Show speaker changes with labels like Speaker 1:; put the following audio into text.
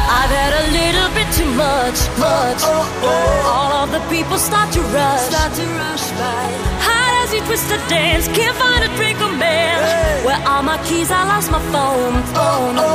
Speaker 1: I've had a little bit too much. All of the people start to rush by. Hard as you twist to dance, can't find a drink or man. Where are my keys? I lost my phone.